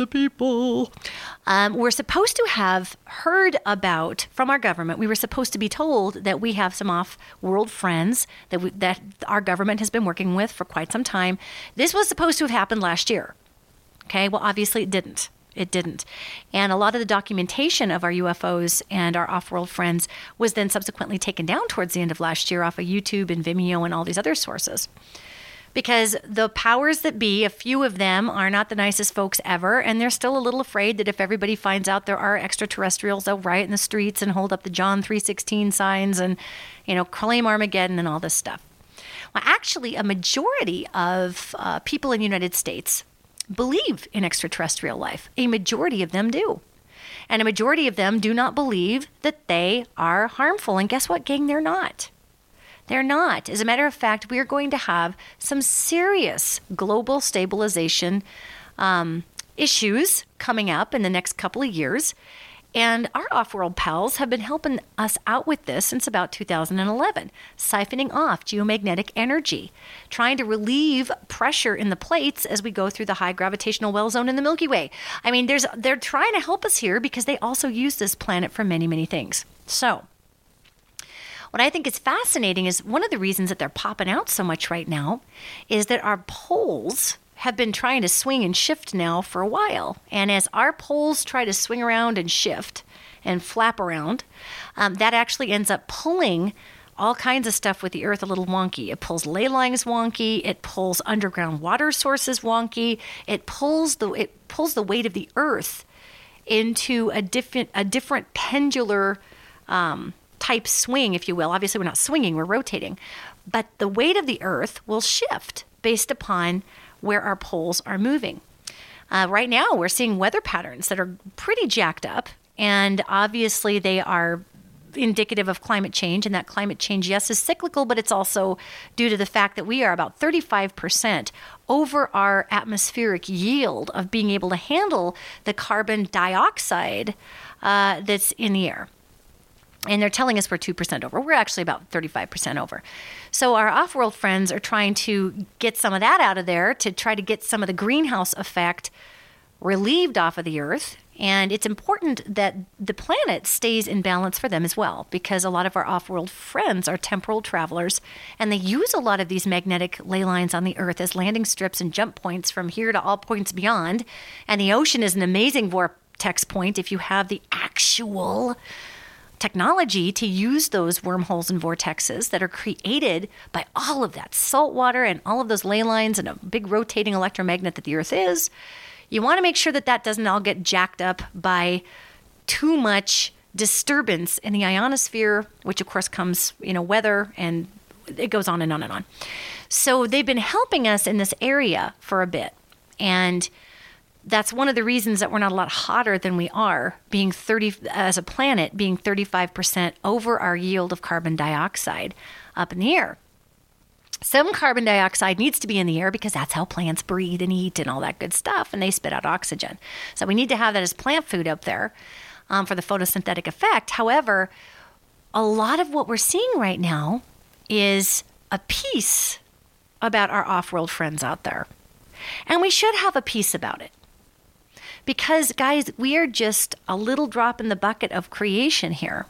supposed to have heard about from our government. We were supposed to be told that we have some off-world friends that our government has been working with for quite some time. This was supposed to have happened last year. Okay, well, obviously it didn't. It didn't. And a lot of the documentation of our UFOs and our off-world friends was then subsequently taken down towards the end of last year off of YouTube and Vimeo and all these other sources. Because the powers that be, a few of them are not the nicest folks ever, and they're still a little afraid that if everybody finds out there are extraterrestrials, they'll riot in the streets and hold up the John 3:16 signs and, claim Armageddon and all this stuff. Well, actually, a majority of people in the United States believe in extraterrestrial life. A majority of them do. And a majority of them do not believe that they are harmful. And guess what, gang? They're not. They're not. As a matter of fact, we are going to have some serious global stabilization issues coming up in the next couple of years. And our off-world pals have been helping us out with this since about 2011, siphoning off geomagnetic energy, trying to relieve pressure in the plates as we go through the high gravitational well zone in the Milky Way. I mean, they're trying to help us here because they also use this planet for many, many things. So what I think is fascinating is one of the reasons that they're popping out so much right now is that our poles have been trying to swing and shift now for a while. And as our poles try to swing around and shift and flap around, that actually ends up pulling all kinds of stuff with the Earth a little wonky. It pulls ley lines wonky. It pulls underground water sources wonky. It pulls the weight of the Earth into a different pendular type swing, if you will. Obviously, we're not swinging, we're rotating. But the weight of the Earth will shift based upon where our poles are moving. Right now, we're seeing weather patterns that are pretty jacked up, and obviously they are indicative of climate change, and that climate change, yes, is cyclical, but it's also due to the fact that we are about 35% over our atmospheric yield of being able to handle the carbon dioxide that's in the air. And they're telling us we're 2% over. We're actually about 35% over. So our off-world friends are trying to get some of that out of there to try to get some of the greenhouse effect relieved off of the Earth. And it's important that the planet stays in balance for them as well, because a lot of our off-world friends are temporal travelers, and they use a lot of these magnetic ley lines on the Earth as landing strips and jump points from here to all points beyond. And the ocean is an amazing vortex point if you have the actual technology to use those wormholes and vortexes that are created by all of that salt water and all of those ley lines and a big rotating electromagnet that the Earth is. You want to make sure that that doesn't all get jacked up by too much disturbance in the ionosphere, which of course comes, weather, and it goes on and on and on. So they've been helping us in this area for a bit. And that's one of the reasons that we're not a lot hotter than we are, being 30 as a planet, being 35% over our yield of carbon dioxide up in the air. Some carbon dioxide needs to be in the air because that's how plants breathe and eat and all that good stuff, and they spit out oxygen. So we need to have that as plant food up there for the photosynthetic effect. However, a lot of what we're seeing right now is a piece about our off-world friends out there. And we should have a piece about it. Because, guys, we are just a little drop in the bucket of creation here.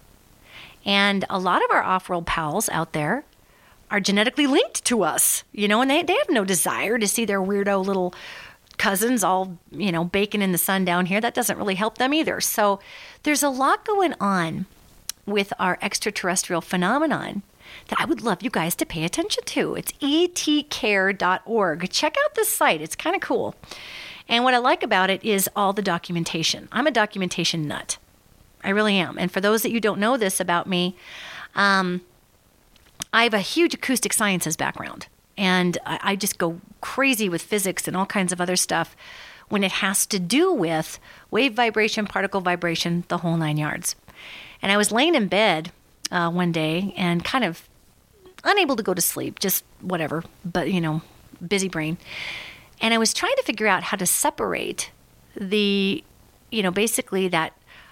And a lot of our off-world pals out there are genetically linked to us, and they have no desire to see their weirdo little cousins all, baking in the sun down here. That doesn't really help them either. So there's a lot going on with our extraterrestrial phenomenon that I would love you guys to pay attention to. It's etcare.org. Check out this site. It's kind of cool. And what I like about it is all the documentation. I'm a documentation nut. I really am. And for those that you don't know this about me, I have a huge acoustic sciences background. And I just go crazy with physics and all kinds of other stuff when it has to do with wave vibration, particle vibration, the whole 9 yards. And I was laying in bed one day and kind of unable to go to sleep, just whatever, but, busy brain. And I was trying to figure out how to separate basically that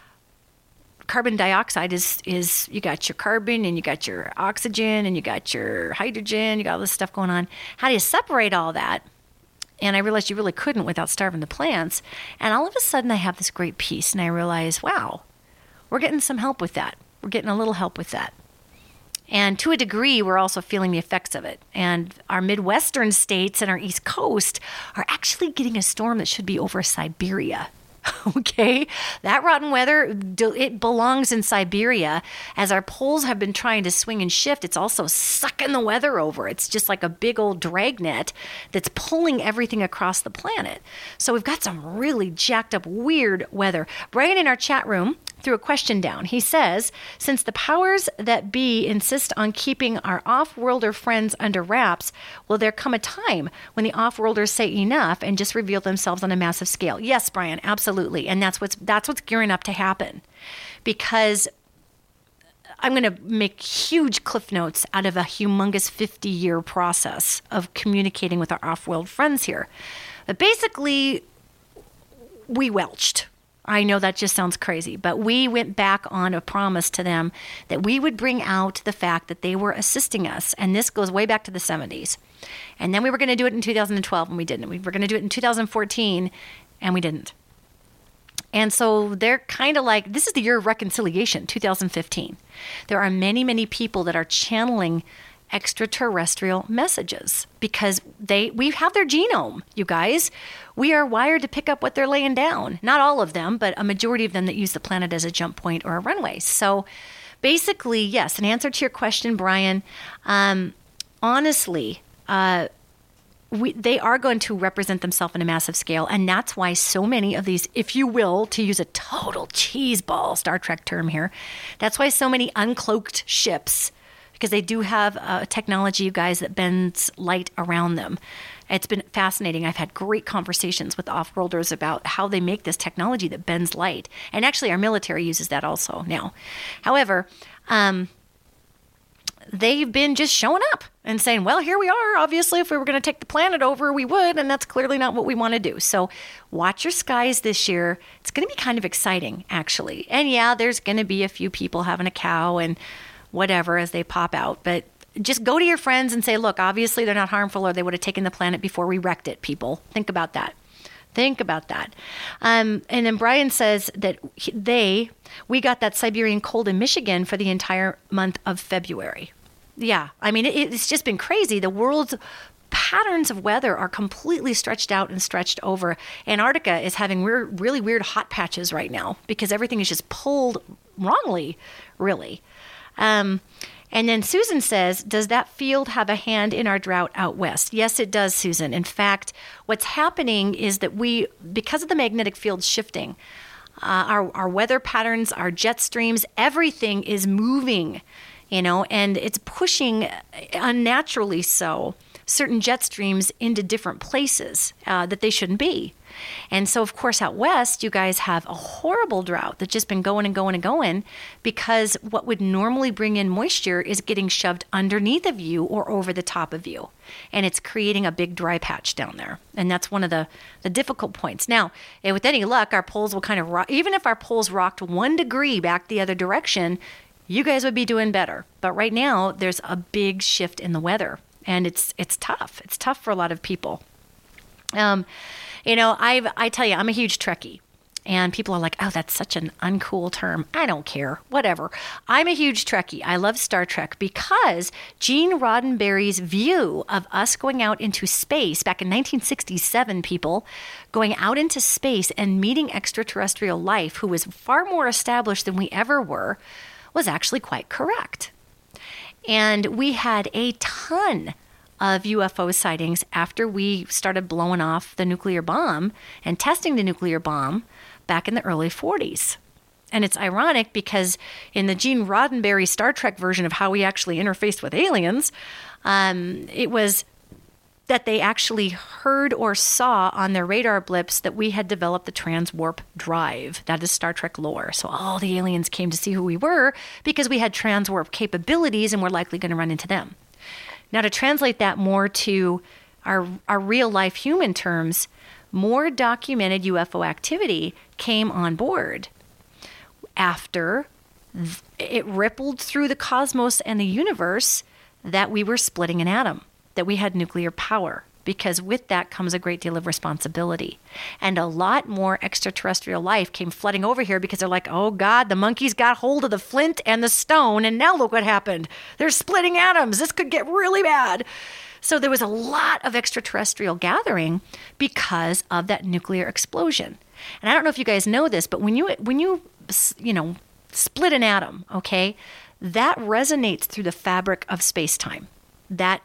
carbon dioxide is you got your carbon and you got your oxygen and you got your hydrogen, you got all this stuff going on. How do you separate all that? And I realized you really couldn't without starving the plants. And all of a sudden I have this great peace and I realize, wow, we're getting some help with that. We're getting a little help with that. And to a degree, we're also feeling the effects of it. And our Midwestern states and our East Coast are actually getting a storm that should be over Siberia. Okay, that rotten weather, it belongs in Siberia. As our poles have been trying to swing and shift, it's also sucking the weather over. It's just like a big old dragnet that's pulling everything across the planet. So we've got some really jacked up, weird weather. Brian in our chat room threw a question down. He says, since the powers that be insist on keeping our off-worlder friends under wraps, will there come a time when the off-worlders say enough and just reveal themselves on a massive scale? Yes, Brian, absolutely. And that's what's gearing up to happen. Because I'm going to make huge cliff notes out of a humongous 50-year process of communicating with our off-world friends here. But basically, we welched. I know that just sounds crazy, but we went back on a promise to them that we would bring out the fact that they were assisting us. And this goes way back to the 70s. And then we were going to do it in 2012 and we didn't. We were going to do it in 2014 and we didn't. And so they're kind of like, this is the year of reconciliation, 2015. There are many, many people that are channeling extraterrestrial messages because we have their genome, you guys. We are wired to pick up what they're laying down. Not all of them, but a majority of them that use the planet as a jump point or a runway. So basically, yes, in answer to your question, Brian, honestly, they are going to represent themselves on a massive scale. And that's why so many of these, if you will, to use a total cheeseball Star Trek term here, that's why so many uncloaked ships, because they do have a technology, you guys, that bends light around them. It's been fascinating. I've had great conversations with off-worlders about how they make this technology that bends light. And actually, our military uses that also now. However, they've been just showing up and saying, well, here we are. Obviously, if we were going to take the planet over, we would. And that's clearly not what we want to do. So watch your skies this year. It's going to be kind of exciting, actually. And yeah, there's going to be a few people having a cow and whatever as they pop out. But just go to your friends and say, look, obviously they're not harmful or they would have taken the planet before we wrecked it, people. Think about that. Think about that. And then Brian says that we got that Siberian cold in Michigan for the entire month of February. Yeah, I mean, it's just been crazy. The world's patterns of weather are completely stretched out and stretched over. Antarctica is having really weird hot patches right now because everything is just pulled wrongly, really. And then Susan says, does that field have a hand in our drought out west? Yes, it does, Susan. In fact, what's happening is that because of the magnetic field shifting, our weather patterns, our jet streams, everything is moving, and it's pushing unnaturally so certain jet streams into different places that they shouldn't be. And so, of course, out west, you guys have a horrible drought that's just been going and going and going because what would normally bring in moisture is getting shoved underneath of you or over the top of you. And it's creating a big dry patch down there. And that's one of the difficult points. Now, with any luck, our poles will kind of rock. Even if our poles rocked 1 degree back the other direction, you guys would be doing better. But right now, there's a big shift in the weather. And it's tough. It's tough for a lot of people. I tell you, I'm a huge Trekkie. And people are like, oh, that's such an uncool term. I don't care. Whatever. I'm a huge Trekkie. I love Star Trek because Gene Roddenberry's view of us going out into space back in 1967, people, going out into space and meeting extraterrestrial life who was far more established than we ever were, was actually quite correct. And we had a ton of UFO sightings after we started blowing off the nuclear bomb and testing the nuclear bomb back in the early 40s. And it's ironic because in the Gene Roddenberry Star Trek version of how we actually interfaced with aliens, it was that they actually heard or saw on their radar blips that we had developed the transwarp drive. That is Star Trek lore. So all the aliens came to see who we were because we had transwarp capabilities and we're likely going to run into them. Now, to translate that more to our real life human terms, more documented UFO activity came on board after it rippled through the cosmos and the universe that we were splitting an atom, that we had nuclear power, because with that comes a great deal of responsibility. And a lot more extraterrestrial life came flooding over here because they're like, oh God, the monkeys got hold of the flint and the stone, and now look what happened. They're splitting atoms. This could get really bad. So there was a lot of extraterrestrial gathering because of that nuclear explosion. And I don't know if you guys know this, but when you split an atom, okay, that resonates through the fabric of space-time. That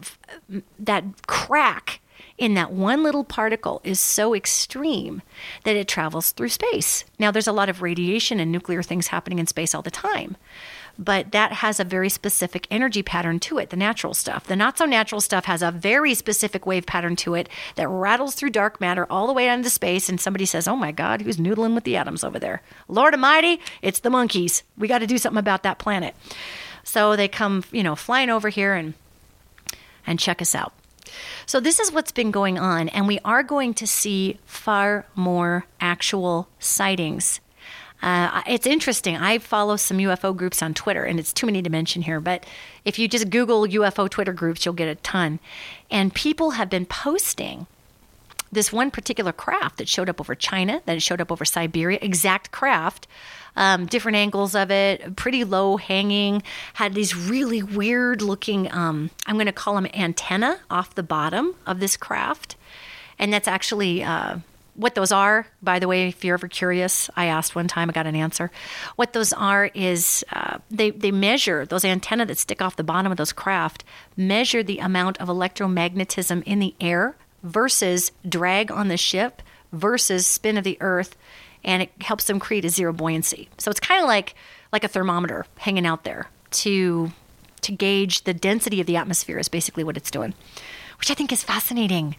crack in that one little particle is so extreme that it travels through space. Now, there's a lot of radiation and nuclear things happening in space all the time, but that has a very specific energy pattern to it, the natural stuff. The not-so-natural stuff has a very specific wave pattern to it that rattles through dark matter all the way into space, and somebody says, oh my God, who's noodling with the atoms over there? Lord Almighty, it's the monkeys. We got to do something about that planet. So they come, flying over here and check us out. So this is what's been going on, and we are going to see far more actual sightings. It's interesting. I follow some UFO groups on Twitter, and it's too many to mention here, but if you just Google UFO Twitter groups, you'll get a ton. And people have been posting this one particular craft that showed up over China, that showed up over Siberia, exact craft, different angles of it, pretty low hanging, had these really weird looking, I'm going to call them antenna off the bottom of this craft. And that's actually what those are. By the way, if you're ever curious, I asked one time, I got an answer. What those are is they measure, those antennae that stick off the bottom of those craft, measure the amount of electromagnetism in the air versus drag on the ship versus spin of the earth, and it helps them create a zero buoyancy. So it's kind of like a thermometer hanging out there to gauge the density of the atmosphere is basically what it's doing, which I think is fascinating.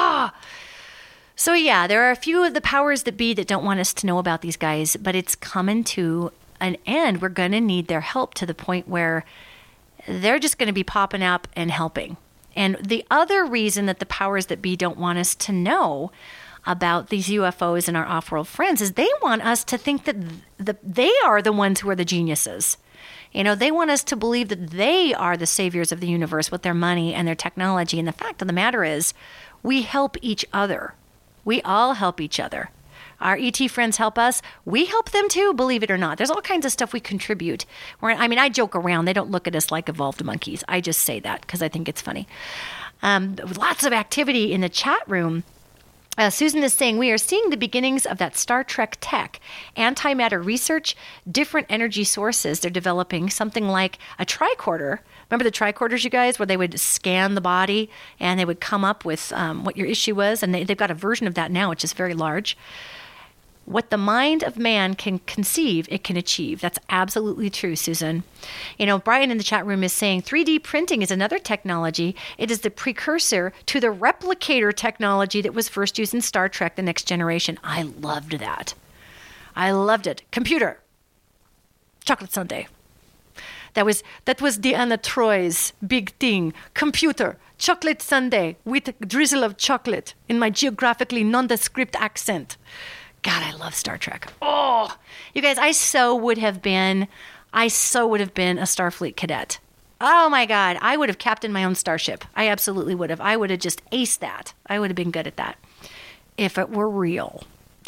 So yeah, there are a few of the powers that be that don't want us to know about these guys, but it's coming to an end. We're going to need their help to the point where they're just going to be popping up and helping. And the other reason that the powers that be don't want us to know about these UFOs and our off-world friends is they want us to think that they are the ones who are the geniuses. They want us to believe that they are the saviors of the universe with their money and their technology. And the fact of the matter is, we help each other. We all help each other. Our ET friends help us. We help them too, believe it or not. There's all kinds of stuff we contribute. I joke around. They don't look at us like evolved monkeys. I just say that because I think it's funny. Lots of activity in the chat room. Susan is saying, we are seeing the beginnings of that Star Trek tech, antimatter research, different energy sources. They're developing something like a tricorder. Remember the tricorders, you guys, where they would scan the body and they would come up with what your issue was? And they've got a version of that now, which is very large. What the mind of man can conceive, it can achieve. That's absolutely true, Susan. Brian in the chat room is saying 3D printing is another technology. It is the precursor to the replicator technology that was first used in Star Trek: The Next Generation. I loved that. I loved it. Computer. Chocolate sundae. That was Deanna Troy's big thing. Computer. Chocolate sundae with a drizzle of chocolate in my geographically nondescript accent. God, I love Star Trek. Oh, you guys, I so would have been a Starfleet cadet. Oh my God, I would have captained my own starship. I absolutely would have. I would have just aced that. I would have been good at that if it were real.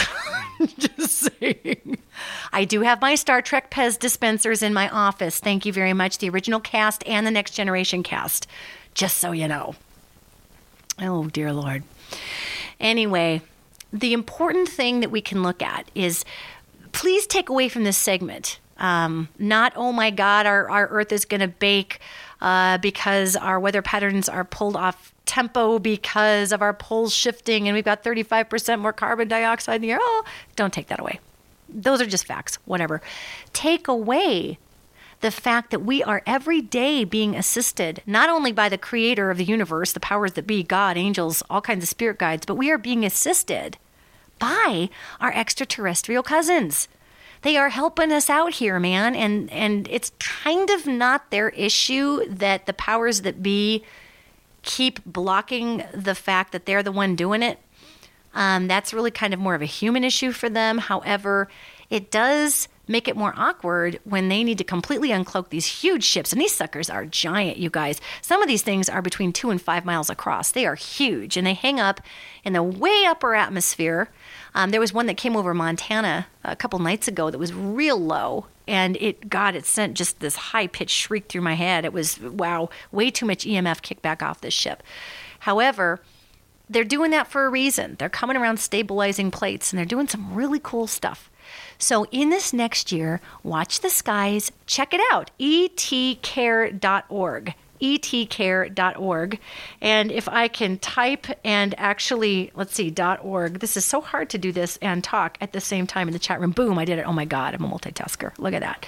Just saying. I do have my Star Trek Pez dispensers in my office. Thank you very much. The original cast and the Next Generation cast. Just so you know. Oh, dear Lord. Anyway, the important thing that we can look at is, please take away from this segment, not, oh my God, our Earth is going to bake because our weather patterns are pulled off tempo because of our poles shifting and we've got 35% more carbon dioxide in the air. Oh, don't take that away. Those are just facts, whatever. Take away the fact that we are every day being assisted, not only by the creator of the universe, the powers that be, God, angels, all kinds of spirit guides, but we are being assisted by our extraterrestrial cousins. They are helping us out here, man. And it's kind of not their issue that the powers that be keep blocking the fact that they're the one doing it. That's really kind of more of a human issue for them. However, it does make it more awkward when they need to completely uncloak these huge ships. And these suckers are giant, you guys. Some of these things are between 2 and 5 miles across. They are huge, and they hang up in the way upper atmosphere. There was one that came over Montana a couple nights ago that was real low, and it sent just this high-pitched shriek through my head. It was, wow, way too much EMF kickback off this ship. However, they're doing that for a reason. They're coming around stabilizing plates, and they're doing some really cool stuff. So in this next year, watch the skies. Check it out, etcare.org. etcare.org. And if I can type and actually, let's see, .org. This is so hard to do this and talk at the same time in the chat room. Boom, I did it. Oh my God, I'm a multitasker. Look at that.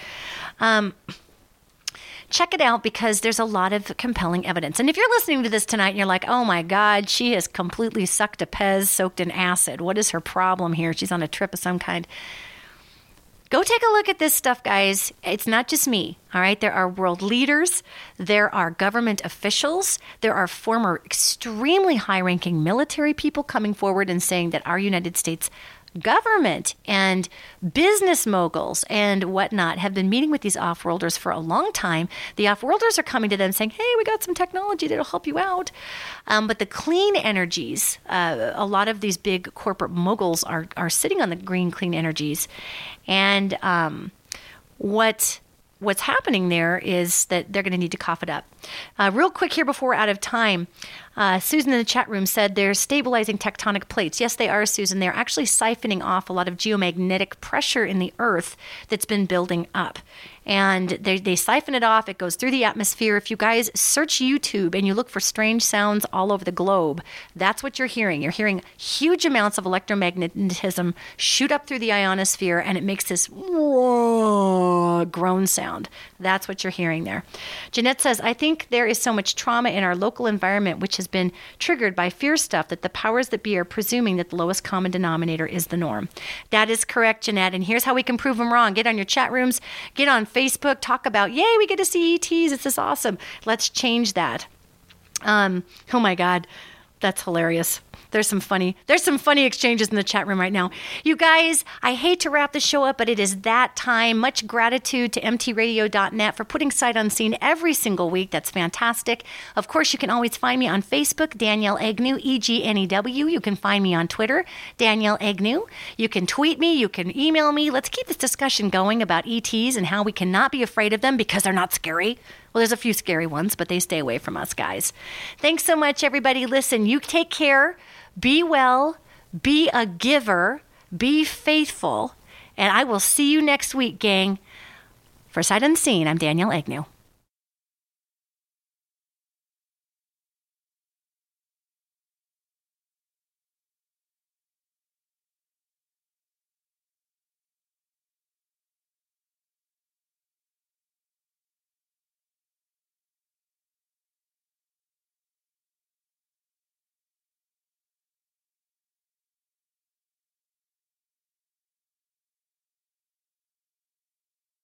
Check it out because there's a lot of compelling evidence. And if you're listening to this tonight and you're like, oh my God, she has completely sucked a Pez soaked in acid. What is her problem here? She's on a trip of some kind. Go take a look at this stuff, guys. It's not just me, all right? There are world leaders. There are government officials. There are former extremely high-ranking military people coming forward and saying that our United States government and business moguls and whatnot have been meeting with these off-worlders for a long time. The off-worlders are coming to them saying, hey, we got some technology that'll help you out. But the clean energies, a lot of these big corporate moguls are sitting on the green clean energies. And what's happening there is that they're going to need to cough it up. Real quick here before we're out of time, Susan in the chat room said they're stabilizing tectonic plates. Yes, they are, Susan. They're actually siphoning off a lot of geomagnetic pressure in the earth that's been building up. And they siphon it off. It goes through the atmosphere. If you guys search YouTube and you look for strange sounds all over the globe, that's what you're hearing. You're hearing huge amounts of electromagnetism shoot up through the ionosphere, and it makes this groan sound. That's what you're hearing there. Jeanette says, I think there is so much trauma in our local environment which has been triggered by fear stuff that the powers that be are presuming that the lowest common denominator is the norm. That is correct, Jeanette. And here's how we can prove them wrong. Get on your chat rooms. Get on Facebook. Talk about, yay, we get to see ETs. It's this awesome. Let's change that. Oh, my God. That's hilarious. There's some funny exchanges in the chat room right now. You guys, I hate to wrap the show up, but it is that time. Much gratitude to mtradio.net for putting Sight Unseen every single week. That's fantastic. Of course, you can always find me on Facebook, Danielle Agnew, EGNEW. You can find me on Twitter, Danielle Agnew. You can tweet me. You can email me. Let's keep this discussion going about ETs and how we cannot be afraid of them because they're not scary. Well, there's a few scary ones, but they stay away from us, guys. Thanks so much, everybody. Listen, you take care. Be well, be a giver, be faithful, and I will see you next week, gang. For Sight Unseen, I'm Danielle Agnew.